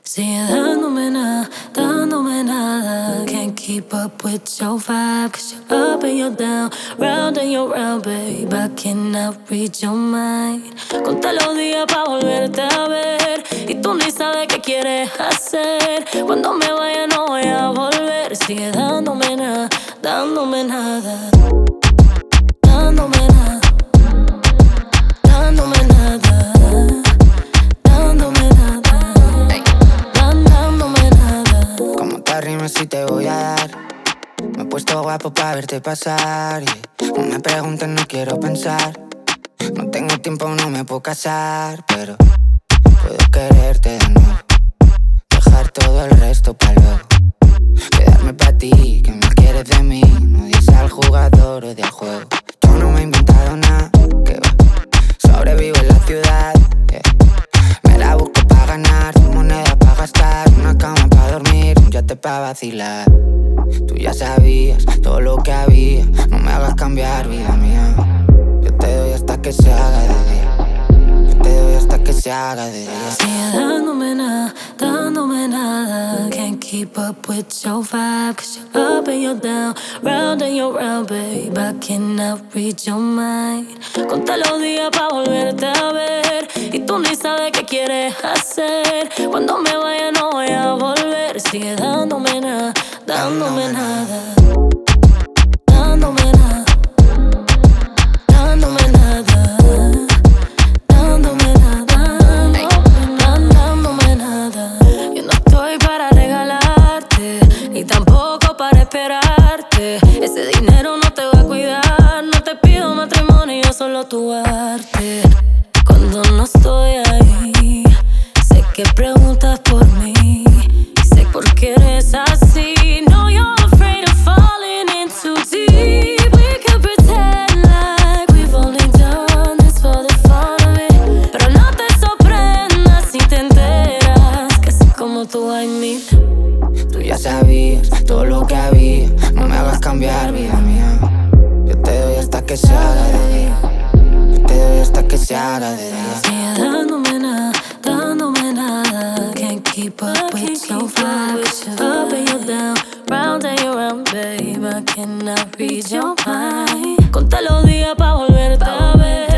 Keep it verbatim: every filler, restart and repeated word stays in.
Sigue dándome nada, dándome nada. Can't keep up with your vibe, cause you're up and you're down, round and you're round, babe. I cannot read your mind. Conté los días pa' volverte a ver, y tú ni sabes qué quieres hacer. Cuando me vaya no voy a volver. Sigue dándome nada, dándome nada, dándome nada, dándome nada. Rimas si te voy a dar. Me he puesto guapo pa' verte pasar, yeah. No me preguntes, no quiero pensar. No tengo tiempo, no me puedo casar, pero puedo quererte de nuevo. Dejar todo el resto pa' luego. Quedarme pa' ti, que me quieres de mí. No dices al jugador o del juego. Yo no me he inventado nada, que va. Sobrevivo en la ciudad, yeah. Me la busco pa' ganar, moneda pa' gastar, una cama pa' dormir, un yate pa' vacilar. Tú ya sabías todo lo que había, no me hagas cambiar, vida mía. Yo te doy hasta que se haga de día, yo te doy hasta que se haga de día. Sigue dándome nada, dándome nada. Can't keep up with your vibe, cause you're up and you're down, round and you're round, babe. I cannot read your mind. Conté los días pa' volverte a ver, y tú ni sabes qué quieres hacer. Cuando me vaya no voy a volver. Sigue dándome nada, dándome nada, dándome nada, dándome nada, dándome nada, dándome nada. Yo no estoy para regalarte, ni tampoco para esperarte. Ese dinero no te va a cuidar, no te pido matrimonio, solo tu arte. Cuando no estoy ahí, sé que preguntas por mí, y sé por qué eres así. No, you're afraid of falling in too deep. We can pretend like we've only done this for the fun of it, pero no te sorprendas si te enteras que así como tú hay mil. Tú ya sabías todo lo que había, no me hagas cambiar, vida mía. Yo te doy hasta que se haga de día, yo te doy hasta que se haga de día. Sigue dándome nada, dándome nada. Can't keep up with your vibe, cause you're up and you're down, round and you're round, babe. I cannot read your mind. Conté los días pa' volverte a ver,